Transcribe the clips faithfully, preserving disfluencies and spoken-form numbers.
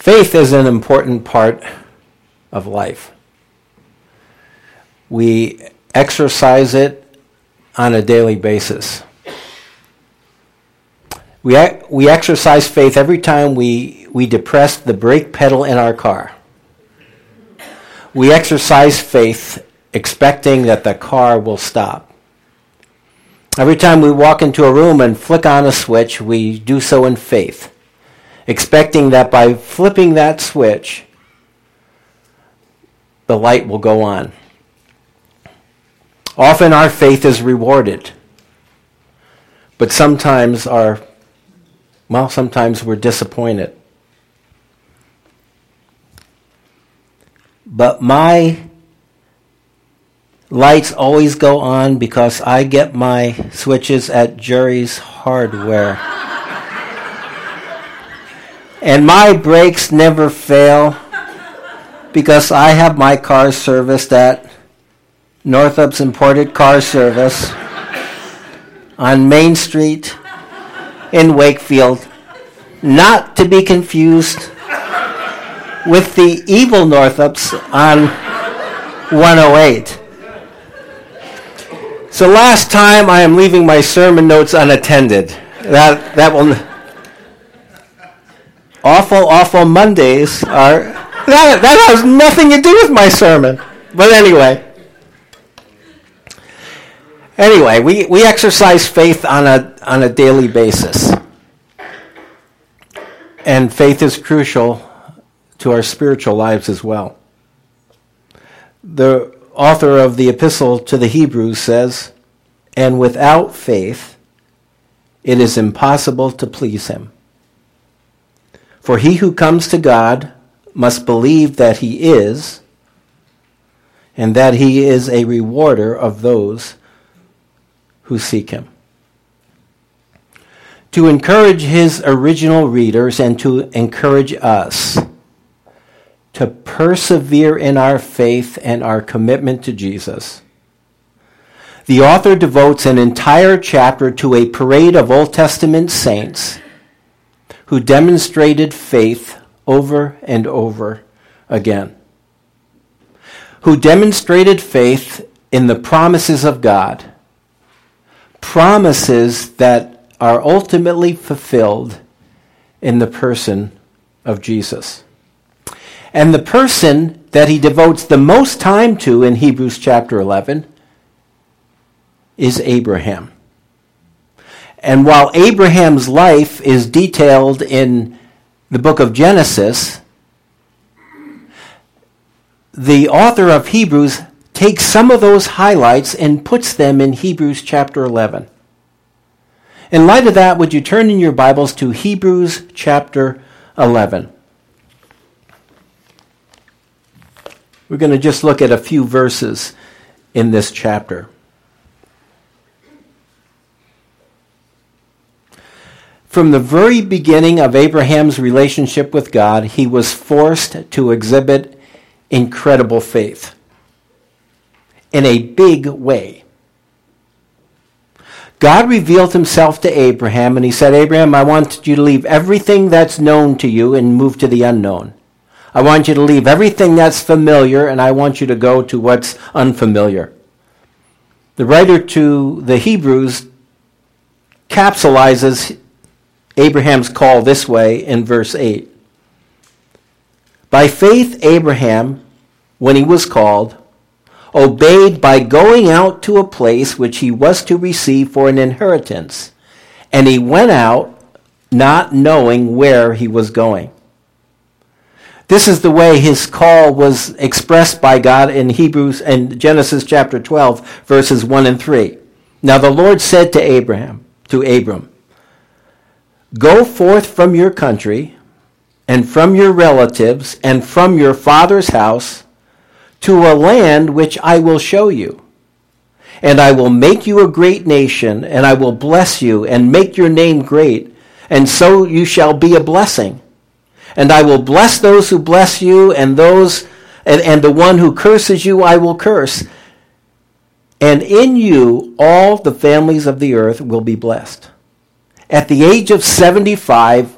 Faith is an important part of life. We exercise it on a daily basis. We we exercise faith every time we, we depress the brake pedal in our car. We exercise faith expecting that the car will stop. Every time we walk into a room and flick on a switch, we do so in faith, expecting that by flipping that switch, the light will go on. Often our faith is rewarded, but sometimes our, well, sometimes we're disappointed. But my lights always go on because I get my switches at Jerry's Hardware. And my brakes never fail because I have my car serviced at Northup's Imported Car Service on Main Street in Wakefield, not to be confused with the evil Northups on one oh eight. So last time I am leaving my sermon notes unattended. That that will awful, awful Mondays are that that has nothing to do with my sermon. But anyway. Anyway, we, we exercise faith on a on a daily basis. And faith is crucial to our spiritual lives as well. The author of the epistle to the Hebrews says, "And without faith, it is impossible to please him. For he who comes to God must believe that he is, and that he is a rewarder of those who seek him." To encourage his original readers and to encourage us to persevere in our faith and our commitment to Jesus, the author devotes an entire chapter to a parade of Old Testament saints who demonstrated faith over and over again, who demonstrated faith in the promises of God, promises that are ultimately fulfilled in the person of Jesus. And the person that he devotes the most time to in Hebrews chapter eleven is Abraham. And while Abraham's life is detailed in the book of Genesis, the author of Hebrews takes some of those highlights and puts them in Hebrews chapter eleven. In light of that, would you turn in your Bibles to Hebrews chapter eleven? We're going to just look at a few verses in this chapter. From the very beginning of Abraham's relationship with God, he was forced to exhibit incredible faith in a big way. God revealed himself to Abraham, and he said, "Abraham, I want you to leave everything that's known to you and move to the unknown. I want you to leave everything that's familiar, and I want you to go to what's unfamiliar." The writer to the Hebrews capsulizes Abraham's call this way in verse eight. "By faith Abraham, when he was called, obeyed by going out to a place which he was to receive for an inheritance, and he went out not knowing where he was going." This is the way his call was expressed by God in Hebrews and Genesis chapter twelve, verses one and three. "Now the Lord said to Abraham, to Abram, go forth from your country and from your relatives and from your father's house to a land which I will show you. And I will make you a great nation, and I will bless you and make your name great, and so you shall be a blessing. And I will bless those who bless you, and those and, and the one who curses you I will curse. And in you all the families of the earth will be blessed. At the age of seventy-five,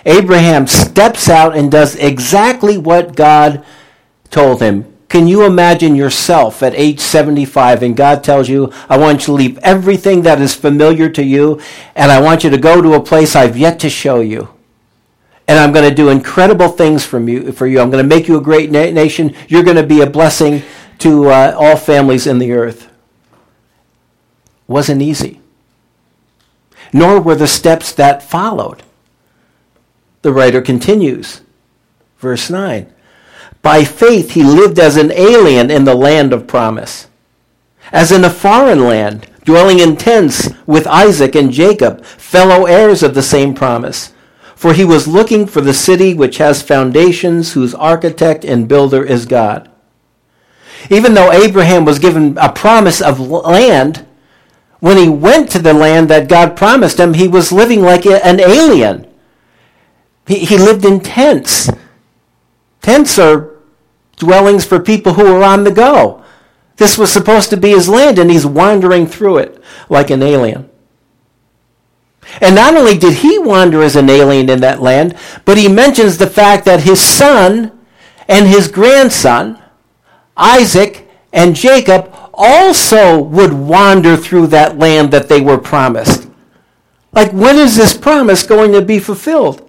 Abraham steps out and does exactly what God told him. Can you imagine yourself at age seventy-five and God tells you, I want you to leave everything that is familiar to you and I want you to go to a place I've yet to show you. And I'm going to do incredible things from you, for you. I'm going to make you a great na- nation. You're going to be a blessing to uh, all families in the earth. Wasn't easy. Nor were the steps that followed. The writer continues, verse nine. By faith he lived as an alien in the land of promise, as in a foreign land, dwelling in tents with Isaac and Jacob, fellow heirs of the same promise. For he was looking for the city which has foundations, whose architect and builder is God. Even though Abraham was given a promise of land, when he went to the land that God promised him, he was living like an alien. He, he lived in tents. Tents are dwellings for people who are on the go. This was supposed to be his land, and he's wandering through it like an alien. And not only did he wander as an alien in that land, but he mentions the fact that his son and his grandson, Isaac and Jacob, also would wander through that land that they were promised. Like, when is this promise going to be fulfilled?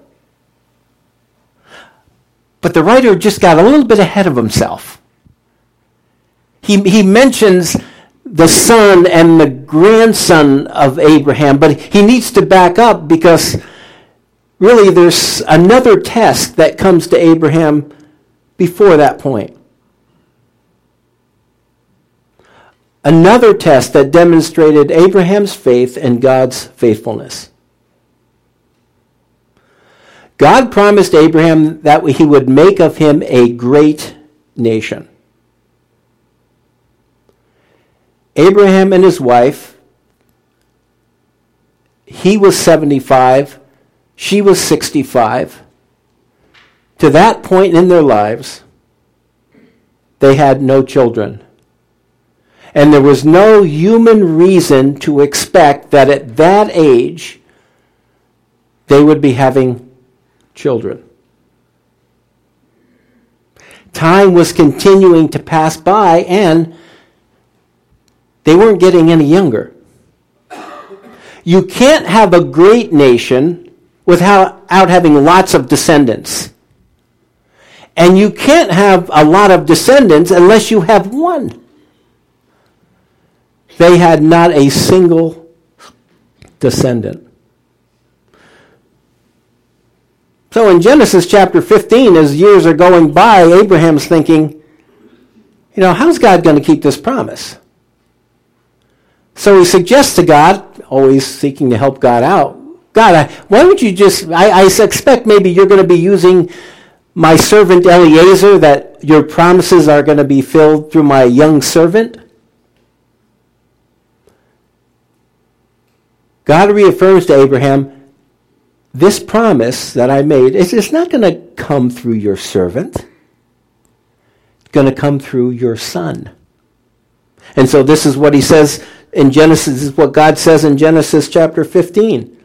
But the writer just got a little bit ahead of himself. He, he mentions the son and the grandson of Abraham, but he needs to back up because really there's another test that comes to Abraham before that point. Another test that demonstrated Abraham's faith and God's faithfulness. God promised Abraham that he would make of him a great nation. Abraham and his wife, he was seventy-five, she was sixty-five. To that point in their lives, they had no children. And there was no human reason to expect that at that age they would be having children. Time was continuing to pass by, and they weren't getting any younger. You can't have a great nation without having lots of descendants. And you can't have a lot of descendants unless you have one. They had not a single descendant. So in Genesis chapter fifteen, as years are going by, Abraham's thinking, you know, how's God going to keep this promise? So he suggests to God, always seeking to help God out, God, I, why don't you just, I, I expect maybe you're going to be using my servant Eliezer, that your promises are going to be filled through my young servant. God reaffirms to Abraham, this promise that I made, it's, it's not going to come through your servant. It's going to come through your son. And so this is what he says in Genesis, this is what God says in Genesis chapter fifteen.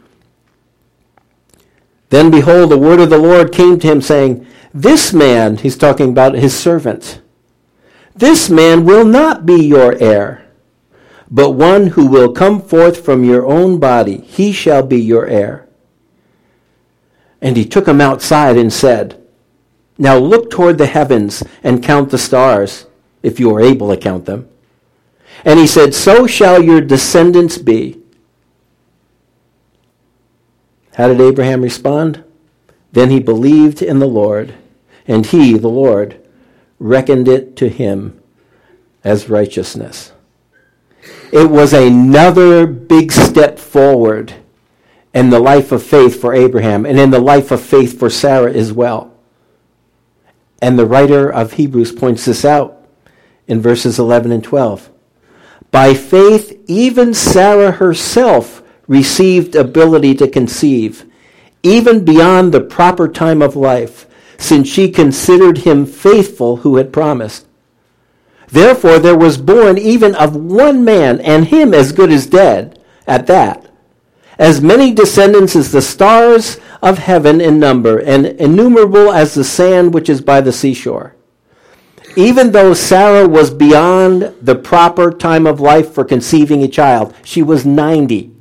Then behold, the word of the Lord came to him saying, this man, he's talking about his servant, this man will not be your heir, but one who will come forth from your own body, he shall be your heir. And he took him outside and said, now look toward the heavens and count the stars, if you are able to count them. And he said, so shall your descendants be. How did Abraham respond? Then he believed in the Lord, and he, the Lord, reckoned it to him as righteousness. It was another big step forward in the life of faith for Abraham and in the life of faith for Sarah as well. And the writer of Hebrews points this out in verses eleven and twelve. By faith, even Sarah herself received ability to conceive, even beyond the proper time of life, since she considered him faithful who had promised. Therefore there was born even of one man, and him as good as dead, at that, as many descendants as the stars of heaven in number, and innumerable as the sand which is by the seashore. Even though Sarah was beyond the proper time of life for conceiving a child, she was ninety.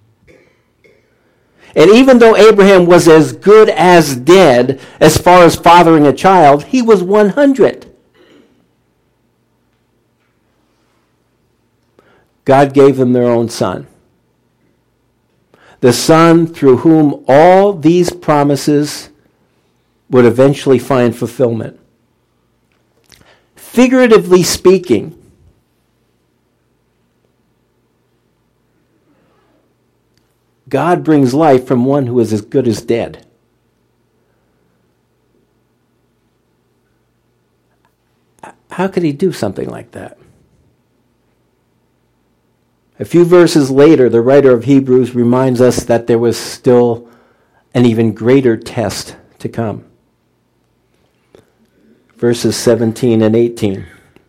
And even though Abraham was as good as dead as far as fathering a child, he was one hundred. God gave them their own son. The son through whom all these promises would eventually find fulfillment. Figuratively speaking, God brings life from one who is as good as dead. How could he do something like that? A few verses later, the writer of Hebrews reminds us that there was still an even greater test to come. Verses seventeen and eighteen.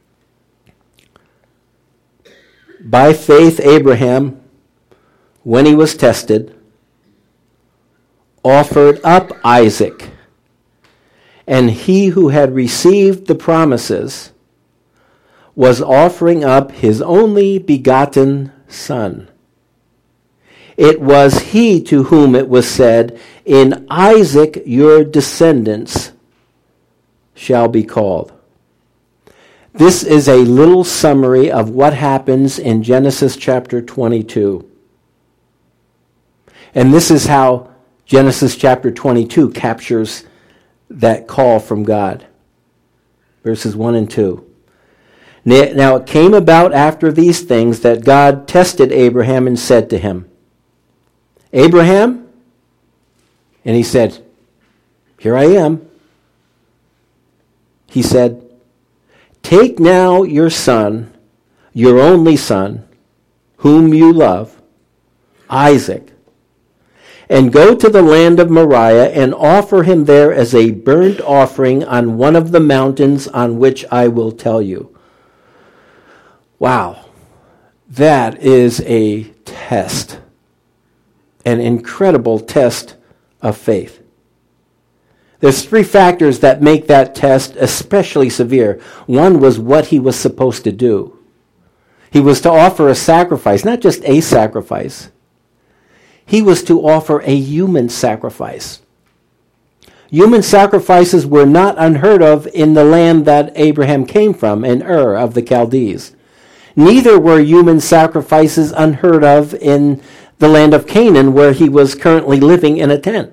By faith, Abraham, when he was tested, offered up Isaac, and he who had received the promises was offering up his only begotten son. It was he to whom it was said, "In Isaac your descendants shall be called." This is a little summary of what happens in Genesis chapter twenty-two. And this is how Genesis chapter twenty-two captures that call from God. Verses one and two. Now it came about after these things that God tested Abraham and said to him, "Abraham?" And he said, "Here I am." He said, "Take now your son, your only son, whom you love, Isaac, and go to the land of Moriah and offer him there as a burnt offering on one of the mountains on which I will tell you." Wow, that is a test, an incredible test of faith. There's three factors that make that test especially severe. One was what he was supposed to do. He was to offer a sacrifice, not just a sacrifice. He was to offer a human sacrifice. Human sacrifices were not unheard of in the land that Abraham came from, in Ur of the Chaldees. Neither were human sacrifices unheard of in the land of Canaan, where he was currently living in a tent.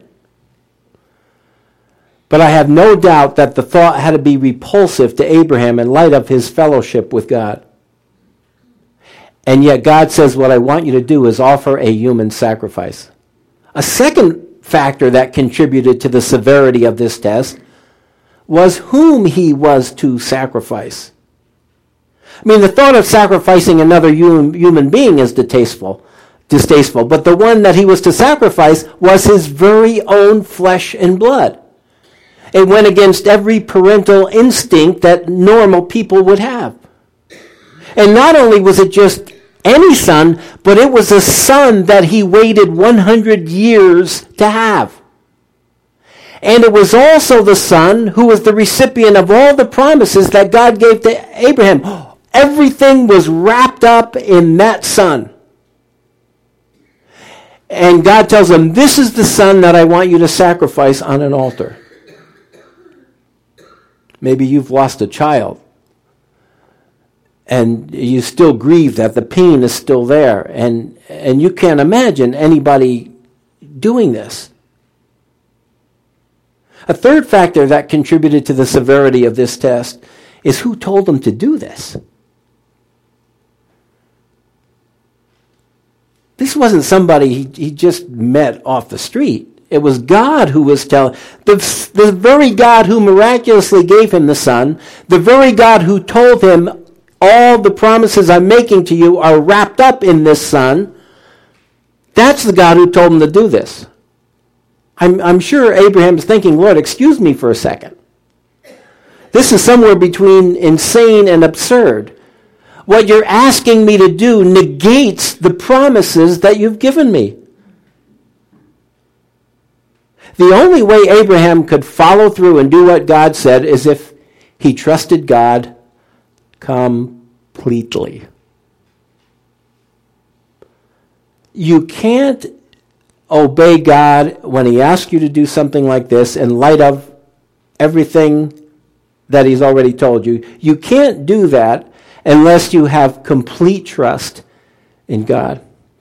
But I have no doubt that the thought had to be repulsive to Abraham in light of his fellowship with God. And yet God says, what I want you to do is offer a human sacrifice. A second factor that contributed to the severity of this test was whom he was to sacrifice. I mean, the thought of sacrificing another human, human being is distasteful, distasteful, but the one that he was to sacrifice was his very own flesh and blood. It went against every parental instinct that normal people would have. And not only was it just any son, but it was a son that he waited one hundred years to have. And it was also the son who was the recipient of all the promises that God gave to Abraham. Everything was wrapped up in that son. And God tells him, this is the son that I want you to sacrifice on an altar. Maybe you've lost a child, and you still grieve that the pain is still there, and, and you can't imagine anybody doing this. A third factor that contributed to the severity of this test is who told them to do this. This wasn't somebody he, he just met off the street. It was God who was telling, the, the very God who miraculously gave him the son, the very God who told him, all the promises I'm making to you are wrapped up in this son. That's the God who told him to do this. I'm, I'm sure Abraham's thinking, Lord, excuse me for a second. This is somewhere between insane and absurd. What you're asking me to do negates the promises that you've given me. The only way Abraham could follow through and do what God said is if he trusted God completely. You can't obey God when he asks you to do something like this in light of everything that he's already told you. You can't do that unless you have complete trust in God.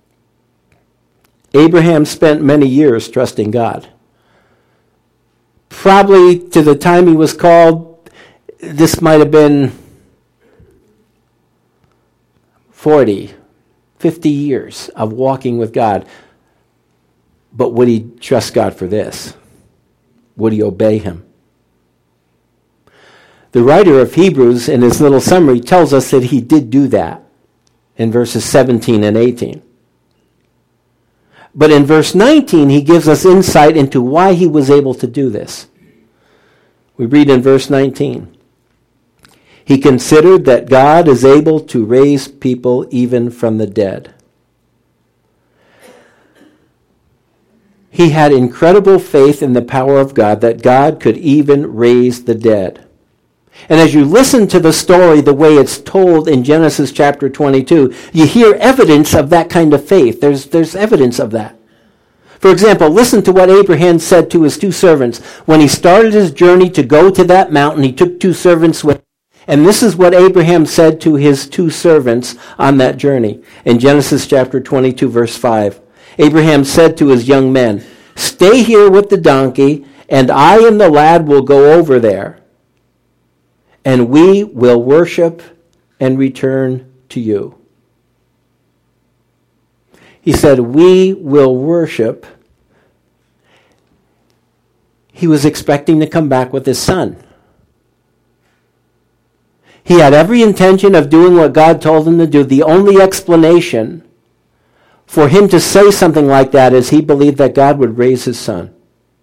Abraham spent many years trusting God. Probably to the time he was called, this might have been forty, fifty years of walking with God. But would he trust God for this? Would he obey him? The writer of Hebrews, in his little summary, tells us that he did do that in verses seventeen and eighteen. But in verse nineteen, he gives us insight into why he was able to do this. We read in verse nineteen, he considered that God is able to raise people even from the dead. He had incredible faith in the power of God, that God could even raise the dead. And as you listen to the story the way it's told in Genesis chapter twenty-two, you hear evidence of that kind of faith. There's, there's evidence of that. For example, listen to what Abraham said to his two servants. When he started his journey to go to that mountain, he took two servants with him. And this is what Abraham said to his two servants on that journey. In Genesis chapter twenty-two, verse five, Abraham said to his young men, "Stay here with the donkey, and I and the lad will go over there, and we will worship and return to you." He said, "We will worship." He was expecting to come back with his son. He had every intention of doing what God told him to do. The only explanation for him to say something like that is he believed that God would raise his son.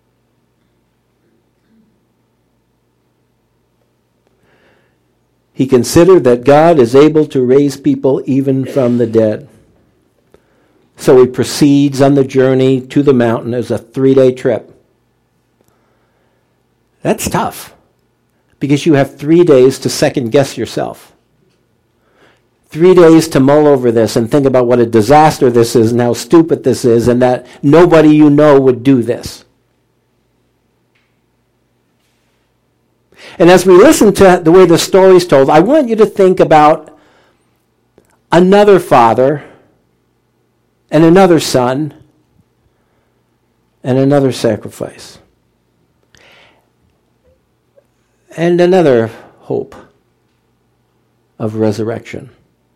He considered that God is able to raise people even from the dead. So he proceeds on the journey to the mountain. It was a three-day trip. That's tough, because you have three days to second-guess yourself. Three days to mull over this and think about what a disaster this is and how stupid this is and that nobody you know would do this. And as we listen to the way the story is told, I want you to think about another father and another son and another sacrifice and another hope of resurrection.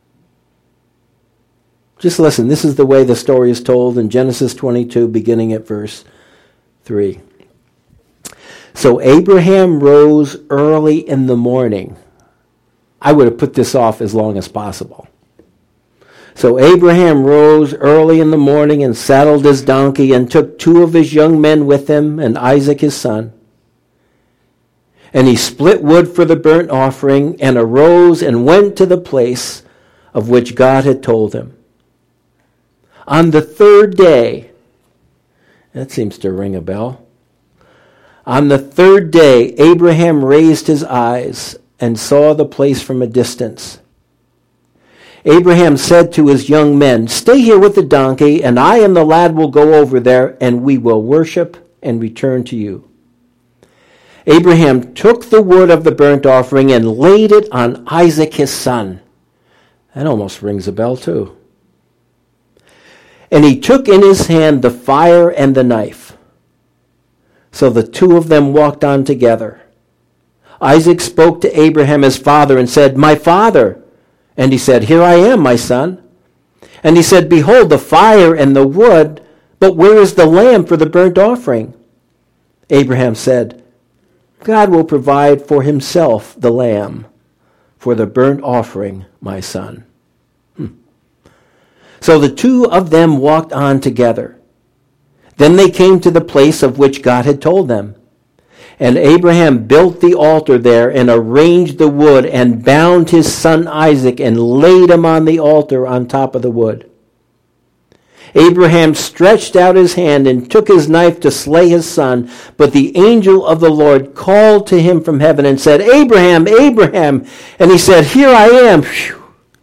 Just listen. This is the way the story is told in Genesis twenty-two, beginning at verse three. So Abraham rose early in the morning. I would have put this off as long as possible. So Abraham rose early in the morning and saddled his donkey and took two of his young men with him and Isaac his son. And he split wood for the burnt offering and arose and went to the place of which God had told him. On the third day, that seems to ring a bell. On the third day, Abraham raised his eyes and saw the place from a distance. Abraham said to his young men, "Stay here with the donkey, and I and the lad will go over there, and we will worship and return to you." Abraham took the wood of the burnt offering and laid it on Isaac his son. That almost rings a bell too. And he took in his hand the fire and the knife. So the two of them walked on together. Isaac spoke to Abraham his father and said, "My father." And he said, "Here I am, my son." And he said, "Behold, the fire and the wood, but where is the lamb for the burnt offering?" Abraham said, "God will provide for himself the lamb for the burnt offering, my son." Hmm. So the two of them walked on together. Then they came to the place of which God had told them. And Abraham built the altar there and arranged the wood and bound his son Isaac and laid him on the altar on top of the wood. Abraham stretched out his hand and took his knife to slay his son. But the angel of the Lord called to him from heaven and said, Abraham, Abraham. And he said, Here I am. Whew.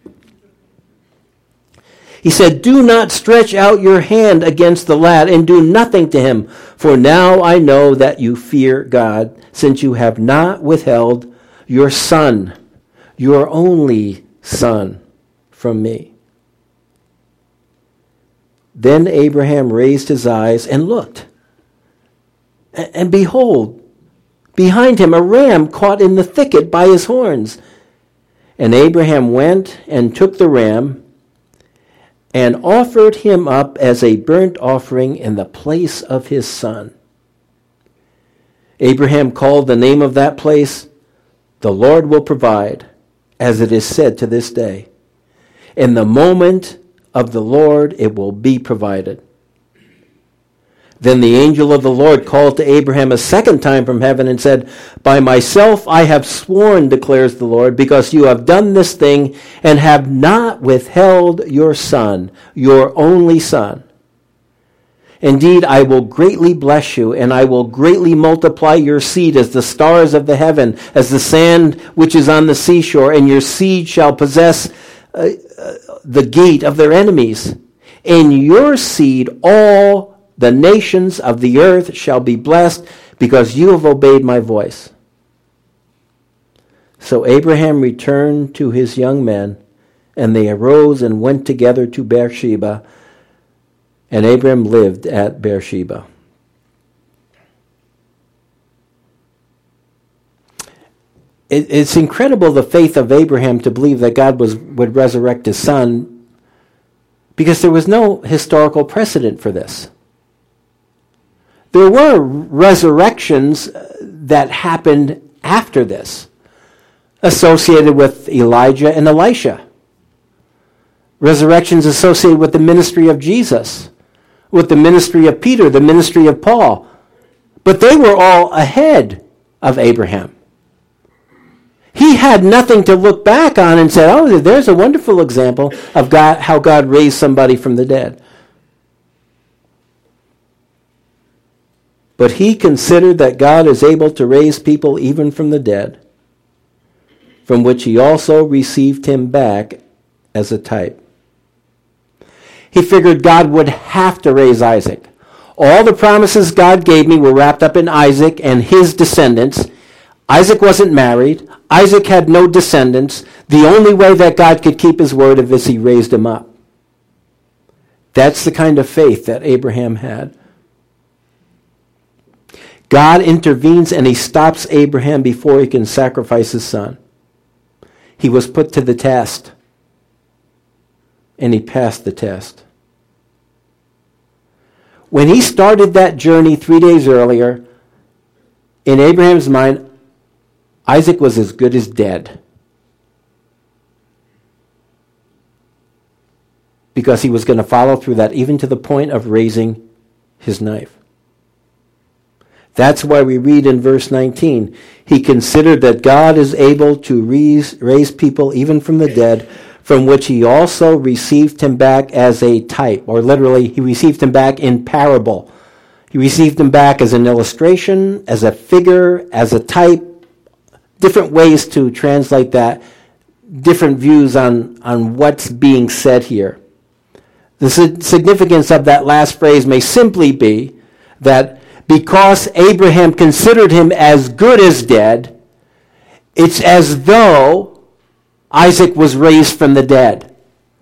He said, Do not stretch out your hand against the lad and do nothing to him. For now I know that you fear God, since you have not withheld your son, your only son, from me. Then Abraham raised his eyes and looked. And behold, behind him a ram caught in the thicket by his horns. And Abraham went and took the ram and offered him up as a burnt offering in the place of his son. Abraham called the name of that place, The Lord Will Provide, as it is said to this day. In the moment of the Lord it will be provided. Then the angel of the Lord called to Abraham a second time from heaven and said, By myself I have sworn, declares the Lord, because you have done this thing and have not withheld your son, your only son. Indeed, I will greatly bless you, and I will greatly multiply your seed as the stars of the heaven, as the sand which is on the seashore, and your seed shall possess uh, uh, the gate of their enemies. In your seed all the nations of the earth shall be blessed, because you have obeyed my voice. So Abraham returned to his young men, and they arose and went together to Beersheba, and Abraham lived at Beersheba. It, it's incredible, the faith of Abraham, to believe that God was would resurrect his son, because there was no historical precedent for this. There were resurrections that happened after this, associated with Elijah and Elisha. Resurrections associated with the ministry of Jesus, with the ministry of Peter, the ministry of Paul. But they were all ahead of Abraham. He had nothing to look back on and say, oh, there's a wonderful example of God, how God raised somebody from the dead. But he considered that God is able to raise people even from the dead, from which he also received him back as a type. He figured God would have to raise Isaac. All the promises God gave me were wrapped up in Isaac and his descendants. Isaac wasn't married. Isaac had no descendants. The only way that God could keep his word is he raised him up. That's the kind of faith that Abraham had. God intervenes and he stops Abraham before he can sacrifice his son. He was put to the test, and he passed the test. When he started that journey three days earlier, in Abraham's mind, Isaac was as good as dead, because he was going to follow through that, even to the point of raising his knife. That's why we read in verse nineteen, he considered that God is able to raise, raise people even from the dead, from which he also received him back as a type, or literally, he received him back in parable. He received him back as an illustration, as a figure, as a type. Different ways to translate that, different views on, on what's being said here. The significance of that last phrase may simply be that because Abraham considered him as good as dead, it's as though Isaac was raised from the dead.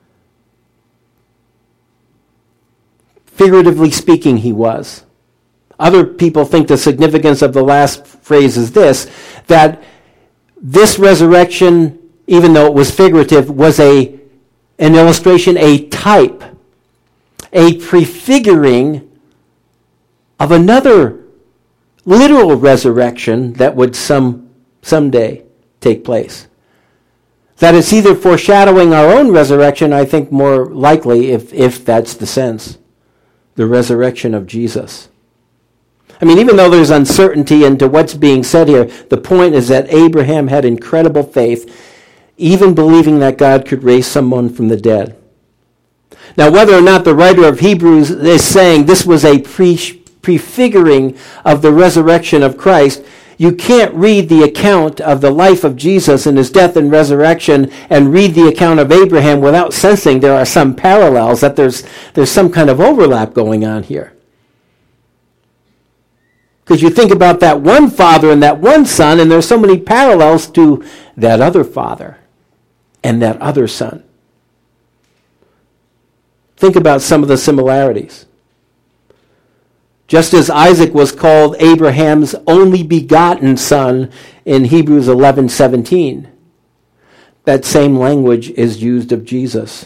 Figuratively speaking, he was. Other people think the significance of the last phrase is this, that this resurrection, even though it was figurative, was a an illustration, a type, a prefiguring of another literal resurrection that would some someday take place. That it's either foreshadowing our own resurrection, I think more likely, if, if that's the sense, the resurrection of Jesus. I mean, even though there's uncertainty into what's being said here, the point is that Abraham had incredible faith, even believing that God could raise someone from the dead. Now, whether or not the writer of Hebrews is saying this was a pre- prefiguring of the resurrection of Christ, you can't read the account of the life of Jesus and his death and resurrection and read the account of Abraham without sensing there are some parallels, that there's, there's some kind of overlap going on here. Because you think about that one father and that one son, and there's so many parallels to that other father and that other son. Think about some of the similarities. Just as Isaac was called Abraham's only begotten son in Hebrews eleven seventeen, that same language is used of Jesus.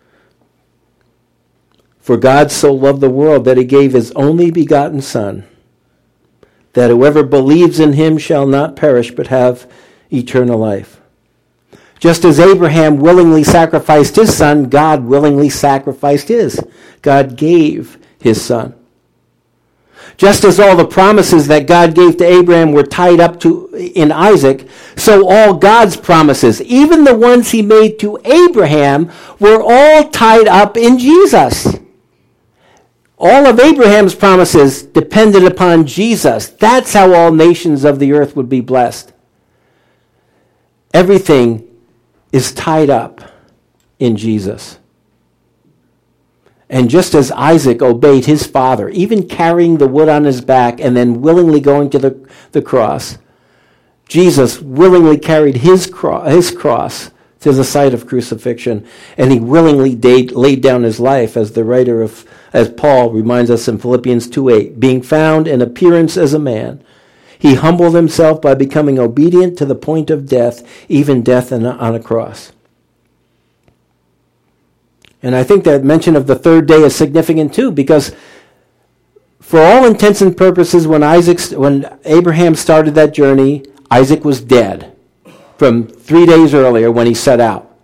For God so loved the world that he gave his only begotten son, that whoever believes in him shall not perish but have eternal life. Just as Abraham willingly sacrificed his son, God willingly sacrificed his. God gave his son. Just as all the promises that God gave to Abraham were tied up to in Isaac, so all God's promises, even the ones he made to Abraham, were all tied up in Jesus. All of Abraham's promises depended upon Jesus. That's how all nations of the earth would be blessed. Everything is tied up in Jesus. And just as Isaac obeyed his father, even carrying the wood on his back and then willingly going to the, the cross, Jesus willingly carried his, cro- his cross to the site of crucifixion, and he willingly laid, laid down his life, as the writer of, as Paul reminds us in Philippians two eight, being found in appearance as a man, he humbled himself by becoming obedient to the point of death, even death on a cross. And I think that mention of the third day is significant too, because for all intents and purposes, when Isaac, when Abraham started that journey, Isaac was dead from three days earlier when he set out.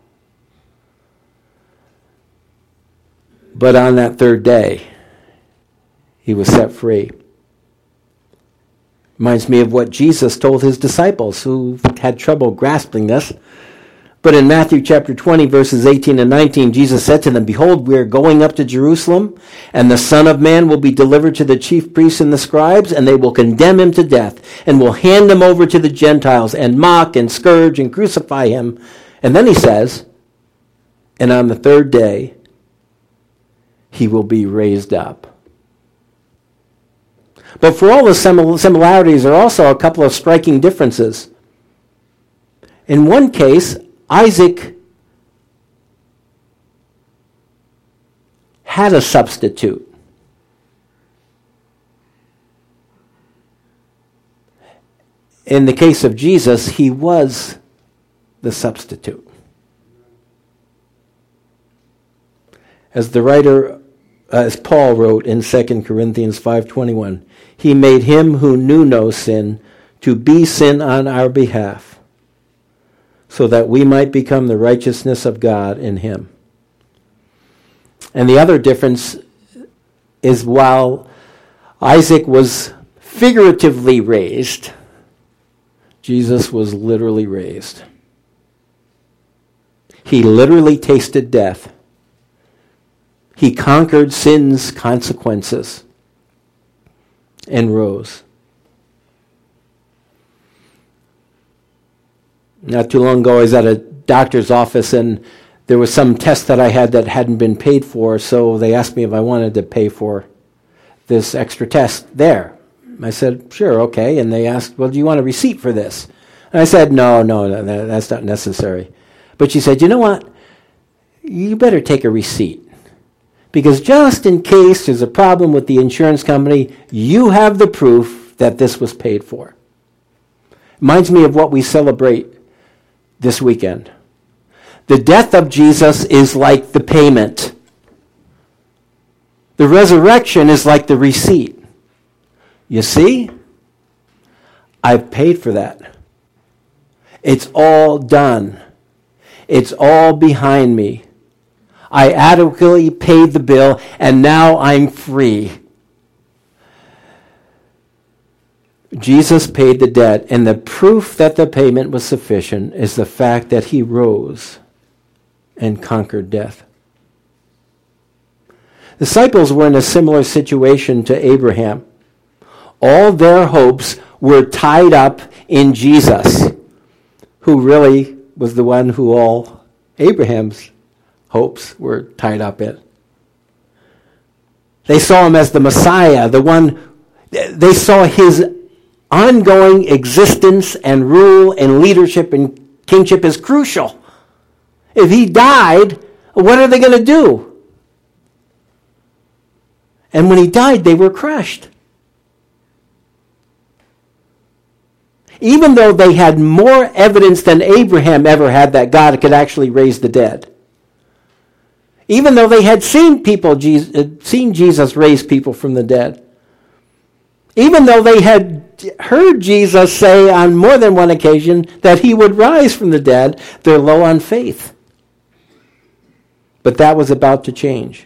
But on that third day, he was set free. Reminds me of what Jesus told his disciples who had trouble grasping this. But in Matthew chapter twenty, verses eighteen and nineteen, Jesus said to them, behold, we are going up to Jerusalem, and the Son of Man will be delivered to the chief priests and the scribes, and they will condemn him to death, and will hand him over to the Gentiles, and mock and scourge and crucify him. And then he says, and on the third day, he will be raised up. But for all the similarities, there are also a couple of striking differences. In one case, Isaac had a substitute. In the case of Jesus, he was the substitute. As the writer, as Paul wrote in Second Corinthians five twenty-one, he made him who knew no sin to be sin on our behalf, so that we might become the righteousness of God in him. And the other difference is, while Isaac was figuratively raised, Jesus was literally raised. He literally tasted death. He conquered sin's consequences and rose. Not too long ago, I was at a doctor's office, and there was some test that I had that hadn't been paid for, so they asked me if I wanted to pay for this extra test there. I said, sure, okay. And they asked, well, do you want a receipt for this? And I said, no, no, no, that's not necessary. But she said, you know what? You better take a receipt. Because just in case there's a problem with the insurance company, you have the proof that this was paid for. Reminds me of what we celebrate this weekend. The death of Jesus is like the payment. The resurrection is like the receipt. You see? I've paid for that. It's all done. It's all behind me. I adequately paid the bill, and now I'm free. Jesus paid the debt, and the proof that the payment was sufficient is the fact that he rose and conquered death. Disciples were in a similar situation to Abraham. All their hopes were tied up in Jesus, who really was the one who all Abraham's hopes were tied up in. They saw him as the Messiah, the one, they saw his ongoing existence and rule and leadership and kingship as crucial. If he died, what are they going to do? And when he died, they were crushed. Even though they had more evidence than Abraham ever had that God could actually raise the dead. Even though they had seen people, seen Jesus raise people from the dead. Even though they had heard Jesus say on more than one occasion that he would rise from the dead, they're low on faith. But that was about to change.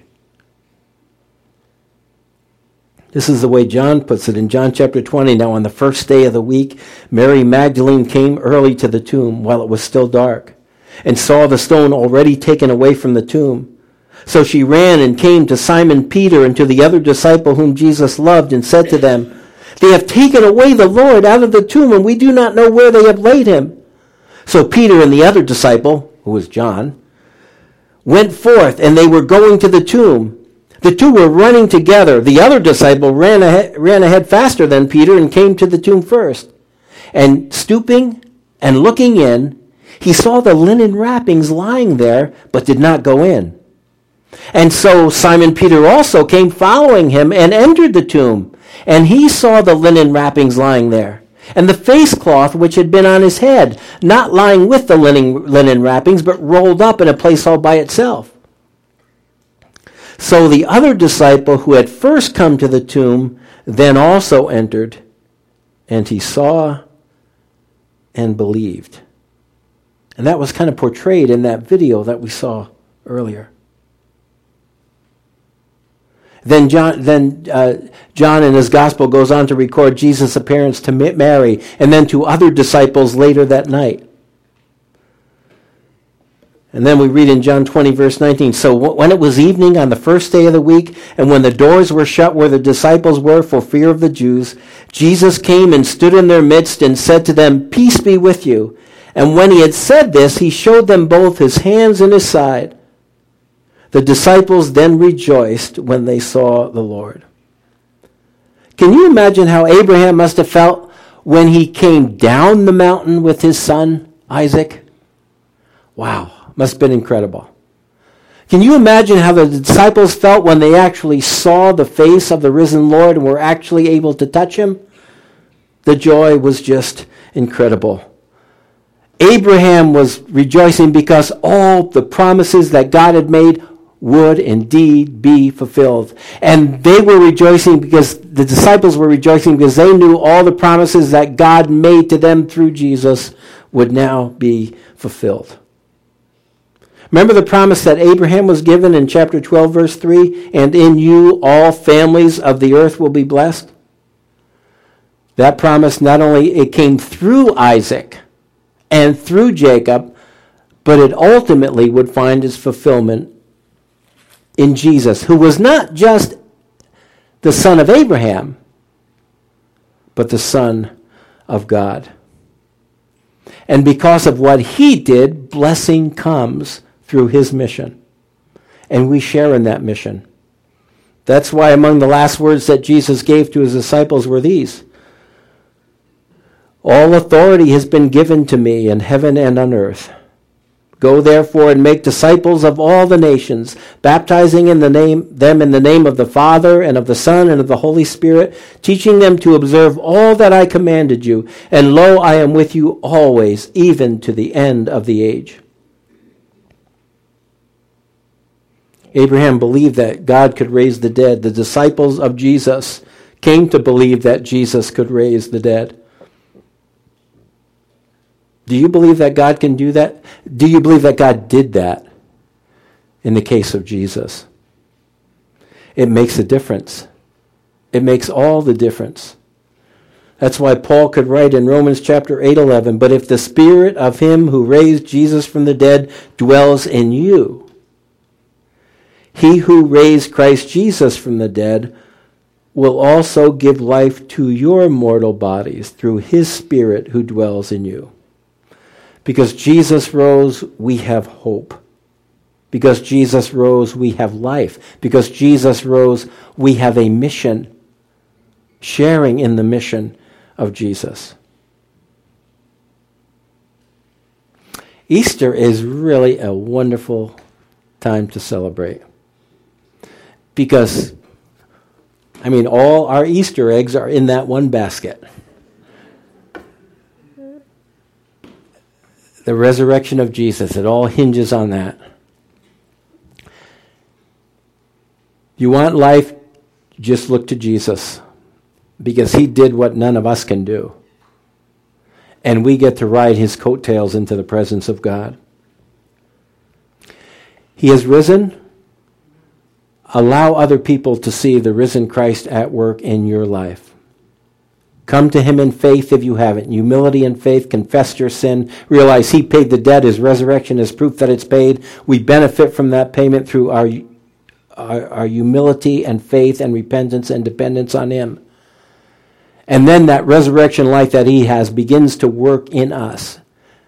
This is the way John puts it in John chapter twenty. Now on the first day of the week, Mary Magdalene came early to the tomb while it was still dark, and saw the stone already taken away from the tomb. So she ran and came to Simon Peter and to the other disciple whom Jesus loved, and said to them, "They have taken away the Lord out of the tomb, and we do not know where they have laid him." So Peter and the other disciple, who was John, went forth, and they were going to the tomb. The two were running together. The other disciple ran ahead, ran ahead faster than Peter and came to the tomb first. And stooping and looking in, he saw the linen wrappings lying there, but did not go in. And so Simon Peter also came following him and entered the tomb. And he saw the linen wrappings lying there, and the face cloth which had been on his head, not lying with the linen, linen wrappings, but rolled up in a place all by itself. So the other disciple who had first come to the tomb then also entered, and he saw and believed. And that was kind of portrayed in that video that we saw earlier. Then John, then uh, John in his gospel goes on to record Jesus' appearance to Mary and then to other disciples later that night. And then we read in John twenty, verse nineteen, "So when it was evening on the first day of the week, and when the doors were shut where the disciples were for fear of the Jews, Jesus came and stood in their midst and said to them, 'Peace be with you.' And when he had said this, he showed them both his hands and his side. The disciples then rejoiced when they saw the Lord." Can you imagine how Abraham must have felt when he came down the mountain with his son, Isaac? Wow, must have been incredible. Can you imagine how the disciples felt when they actually saw the face of the risen Lord and were actually able to touch him? The joy was just incredible. Abraham was rejoicing because all the promises that God had made would indeed be fulfilled. And they were rejoicing because the disciples were rejoicing because they knew all the promises that God made to them through Jesus would now be fulfilled. Remember the promise that Abraham was given in chapter twelve, verse three, "And in you all families of the earth will be blessed"? That promise not only it came through Isaac and through Jacob, but it ultimately would find its fulfillment in Jesus, who was not just the son of Abraham, but the Son of God. And because of what he did, blessing comes through his mission. And we share in that mission. That's why among the last words that Jesus gave to his disciples were these: "All authority has been given to me in heaven and on earth. Go therefore and make disciples of all the nations, baptizing in the name, them in the name of the Father and of the Son and of the Holy Spirit, teaching them to observe all that I commanded you. And lo, I am with you always, even to the end of the age." Abraham believed that God could raise the dead. The disciples of Jesus came to believe that Jesus could raise the dead. Do you believe that God can do that? Do you believe that God did that in the case of Jesus? It makes a difference. It makes all the difference. That's why Paul could write in Romans chapter eight eleven, "But if the spirit of him who raised Jesus from the dead dwells in you, He who raised Christ Jesus from the dead will also give life to your mortal bodies through his Spirit who dwells in you. Because Jesus rose, we have hope. Because Jesus rose, we have life. Because Jesus rose, we have a mission, sharing in the mission of Jesus. Easter is really a wonderful time to celebrate. Because, I mean, all our Easter eggs are in that one basket. The resurrection of Jesus, it all hinges on that. You want life, just look to Jesus, because he did what none of us can do. And we get to ride his coattails into the presence of God. He has risen. Allow other people to see the risen Christ at work in your life. Come to him in faith if you haven't. Humility and faith, confess your sin. Realize he paid the debt. His resurrection is proof that it's paid. We benefit from that payment through our, our, our humility and faith and repentance and dependence on him. And then that resurrection life that he has begins to work in us.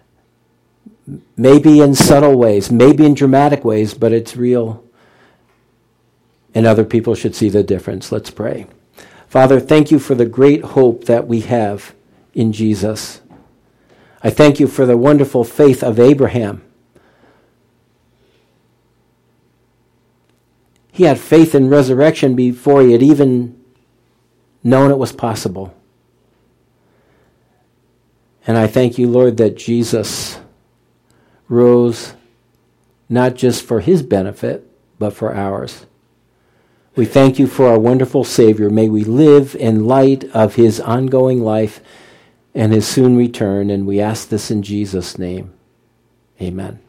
Maybe in subtle ways, maybe in dramatic ways, but it's real. And other people should see the difference. Let's pray. Father, thank you for the great hope that we have in Jesus. I thank you for the wonderful faith of Abraham. He had faith in resurrection before he had even known it was possible. And I thank you, Lord, that Jesus rose not just for his benefit, but for ours. We thank you for our wonderful Savior. May we live in light of his ongoing life and his soon return. And we ask this in Jesus' name. Amen.